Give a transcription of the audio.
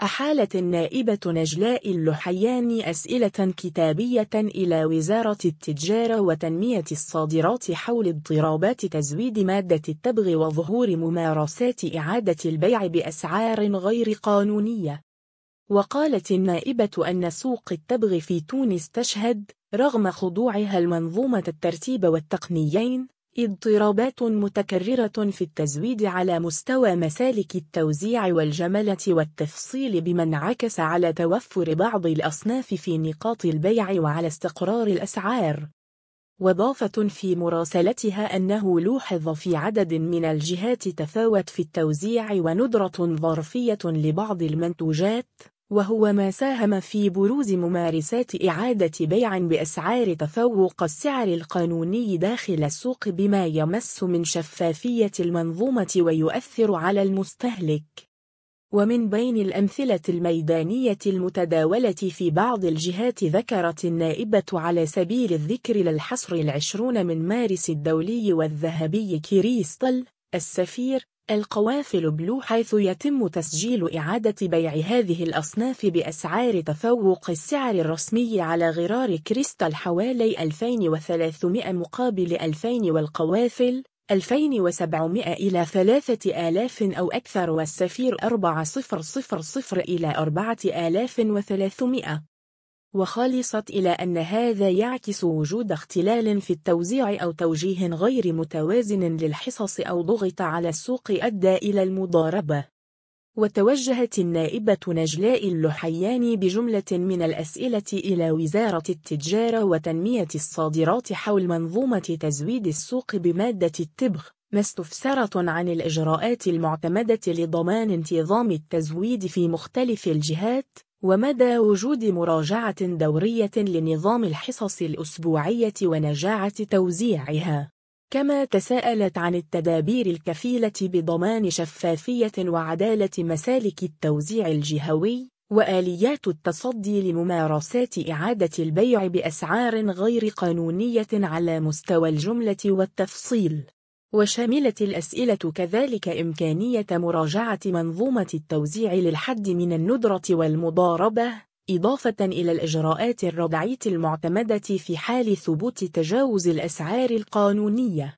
أحالت النائبة نجلاء اللحياني أسئلة كتابية إلى وزارة التجارة وتنمية الصادرات حول اضطرابات تزويد مادة التبغ وظهور ممارسات إعادة البيع بأسعار غير قانونية. وقالت النائبة أن سوق التبغ في تونس تشهد، رغم خضوعها المنظومة الترتيب والتقنيين، اضطرابات متكررة في التزويد على مستوى مسالك التوزيع والجملة والتفصيل، بما انعكس على توفر بعض الأصناف في نقاط البيع وعلى استقرار الأسعار. وضافت في مراسلتها أنه لوحظ في عدد من الجهات تفاوت في التوزيع وندرة ظرفية لبعض المنتوجات، وهو ما ساهم في بروز ممارسات إعادة بيع بأسعار تفوق السعر القانوني داخل السوق، بما يمس من شفافية المنظومة ويؤثر على المستهلك. ومن بين الأمثلة الميدانية المتداولة في بعض الجهات، ذكرت النائبة على سبيل الذكر للحصر 20 من مارس الدولي والذهبي كريستال السفير القوافل بلو، حيث يتم تسجيل إعادة بيع هذه الأصناف بأسعار تفوق السعر الرسمي على غرار كريستال حوالي 2300 مقابل 2000 والقوافل 2700 إلى 3000 أو أكثر، والسفير 4000 إلى 4300. وخلصت إلى أن هذا يعكس وجود اختلال في التوزيع أو توجيه غير متوازن للحصص أو ضغط على السوق أدى إلى المضاربة. وتوجهت النائبة نجلاء اللحياني بجملة من الأسئلة إلى وزارة التجارة وتنمية الصادرات حول منظومة تزويد السوق بمادة التبغ، ما استفسرت عن الإجراءات المعتمدة لضمان انتظام التزويد في مختلف الجهات، ومدى وجود مراجعة دورية لنظام الحصص الأسبوعية ونجاعة توزيعها. كما تساءلت عن التدابير الكفيلة بضمان شفافية وعدالة مسالك التوزيع الجهوي، وآليات التصدي لممارسات إعادة البيع بأسعار غير قانونية على مستوى الجملة والتفصيل. وشملت الأسئلة كذلك إمكانية مراجعة منظومة التوزيع للحد من الندرة والمضاربة، إضافة إلى الإجراءات الردعية المعتمدة في حال ثبوت تجاوز الأسعار القانونية.